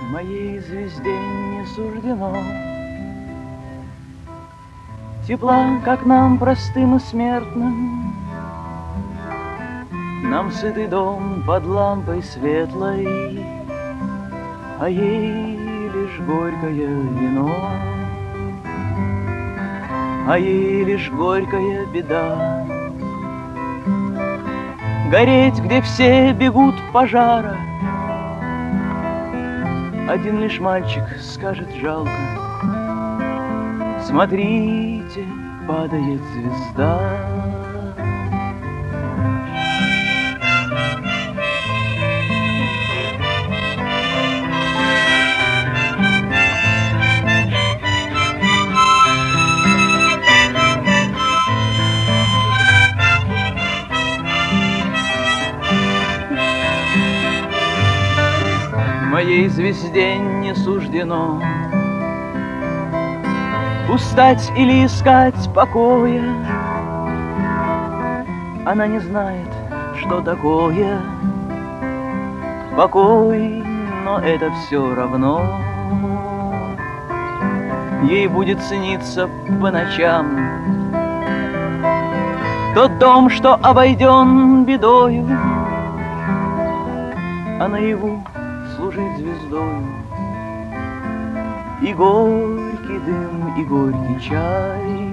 Моей звезде не суждено тепла, как нам, простым и смертным. Нам сытый дом под лампой светлой, а ей лишь горькое вино, а ей лишь горькая беда. Гореть, где все бегут пожара, один лишь мальчик скажет жалко: смотрите, падает звезда. Моей звезде не суждено устать или искать покоя. Она не знает, что такое покой, но это все равно. Ей будет сниться по ночам тот дом, что обойден бедою, а наяву служить звездою. И горький дым, и горький чай